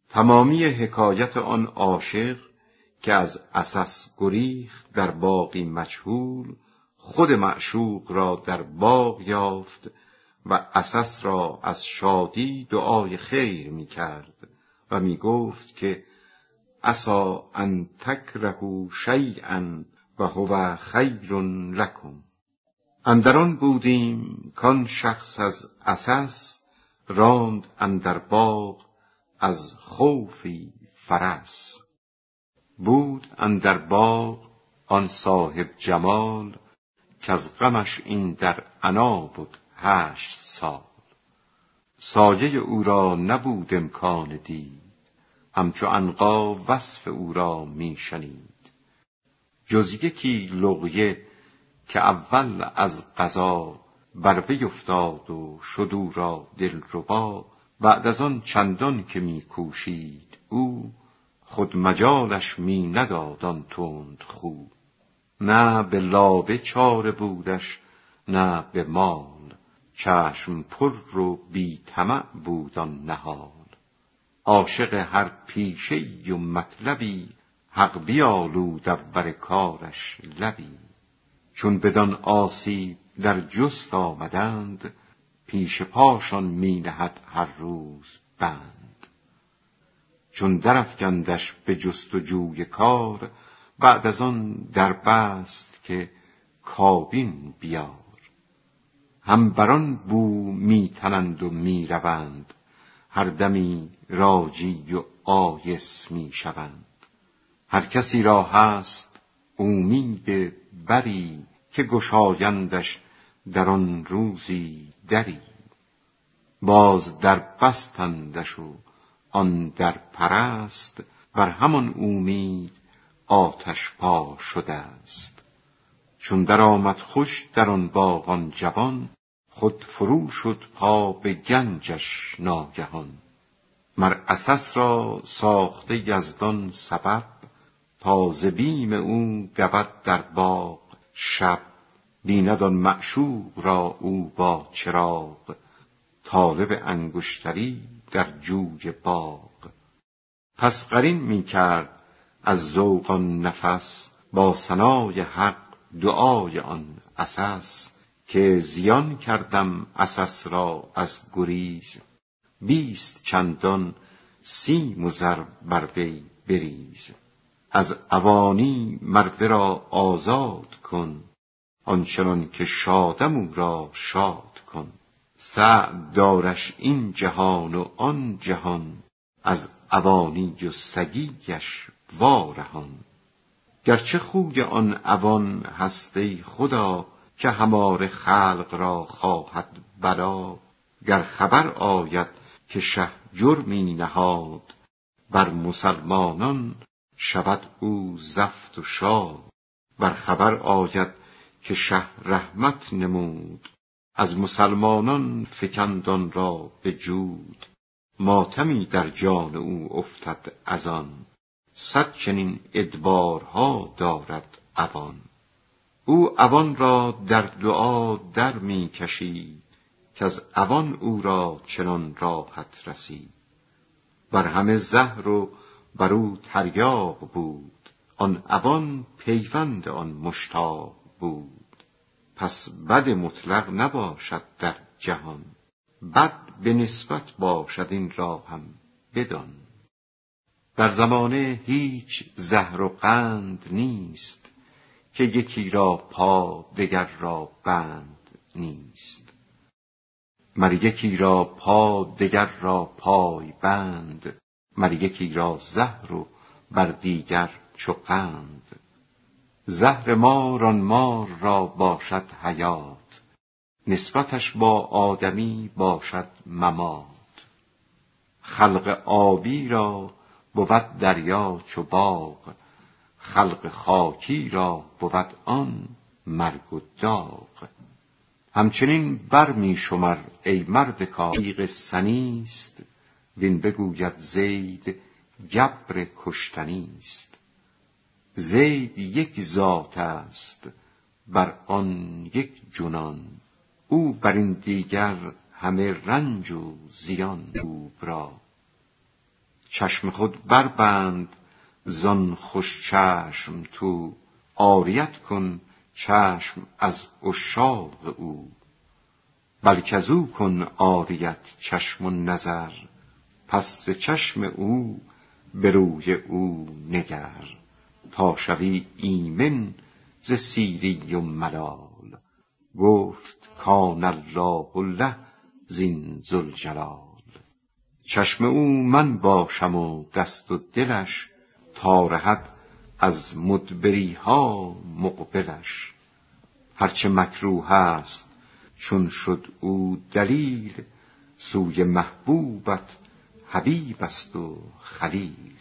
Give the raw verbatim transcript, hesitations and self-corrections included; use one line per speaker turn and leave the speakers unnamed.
تمامی حکایت آن عاشق که از عسس گریخت در باغی مجهول، خود معشوق را در باغ یافت و عسس را از شادی دعای خیر می کرد و می گفت که عسى ان تکرهوا شیئا و هو خیر لکم. اندران بودیم کان شخص از عسس راند اندر باغ از خوفی فرس. بود اندر باغ آن صاحب جمال کز غمش این در عنا بود هشت سال. سایه او را نبود امکان دید، همچو عنقا وصف او را می شنید. جز یکی لقیه که اول از قضا بر وی افتاد و شد او را دلربا، بعد از آن چندان که می کوشید او، خود مجالش می نداد آن تند خو. نه به لابه چاره بودش نه به مال، چشم پر و بی طمع بود آن نهال. عاشق هر پیشه‌ای و مطلبی، حق بیالود اول کارش لبی. چون بدان آسیب در جست آمدند، پیش پاشان می نهد هر روز بند. چون درافکندش به جست و جوی کار، بعد از آن در بست که کابین بیار. هم بران بو می تنند و می روند، هر دمی راجی و آیس می شوند. هر کسی را هست امید بری، که گشایندش در آن روزی دری. باز در بستندش و آن در پرست، بر همان امید آتش پا شده است. چون در آمد خوش در آن باغ آن جوان، خود فرو شد پا به گنجش ناگهان. مر عسس را ساخته یزدان سبب، تا ز بیم او دود در باغ شب. بیند آن معشوق را او با چراغ، طالب انگشتری در جوی باغ. پس قرین می کرد از ذوق آن نفس، با ثنای حق دعای آن عسس. که زیان کردم عسس را از گریز، بیست چندان سیم و زر بر وی بریز. از عوانی مر ورا آزاد کن، آنچنان که شادم او را شاد کن. سعد دارش این جهان و آن جهان، از عوانی و سگیش وارهان. گرچه خوی آن عوان هست ای خدا، که هماره خلق را خواهد بلا. گر خبر آید که شه جرمی نهاد، بر مسلمانان شود او زفت و شاد. ور خبر آید که شه رحمت نمود، از مسلمانان فکند آن را به جود. ماتمی در جان او افتد از آن، صد چنین ادبارها دارد عوان. او عوان را در دعا در می کشید، که از عوان او را چنان راحت رسید. بر همه زهر و بر او تریاق بود، آن عوان پیوند آن مشتاق بود. پس بد مطلق نباشد در جهان، بد به نسبت باشد این را هم بدان. در زمانه هیچ زهر و قند نیست، که یکی را پا دگر را بند نیست. مر یکی را پا دگر را پای بند، مر یکی را زهر و بر دیگر چو قند. زهر مار آن مار را باشد حیات، نسبتش با آدمی باشد ممات. خلق آبی را بود دریا چو باغ، خلق خاکی را بود آن مرگ و داغ. همچنین بر می شمر ای مرد کار، تیغ سنیست وین بگوید زید گبر کشتنیست. زید یک ذات است بر آن یک جنان، او بر این دیگر همه رنج و زیان. او را چشم خود بربند زان خوش چشم تو، عاریت کن چشم از عشاق او. بلک از او کن عاریت چشم و نظر، پس ز چشم او به روی او نگر. تا شوی ایمن ز سیری و ملال، گفت کان الله له زین ذوالجلال. چشم او من باشم و دست و دلش، تا رهد از مدبری ها مقبلش. هرچه مکروه است چون شد او دلیل، سوی محبوبت حبیب است و خلیل.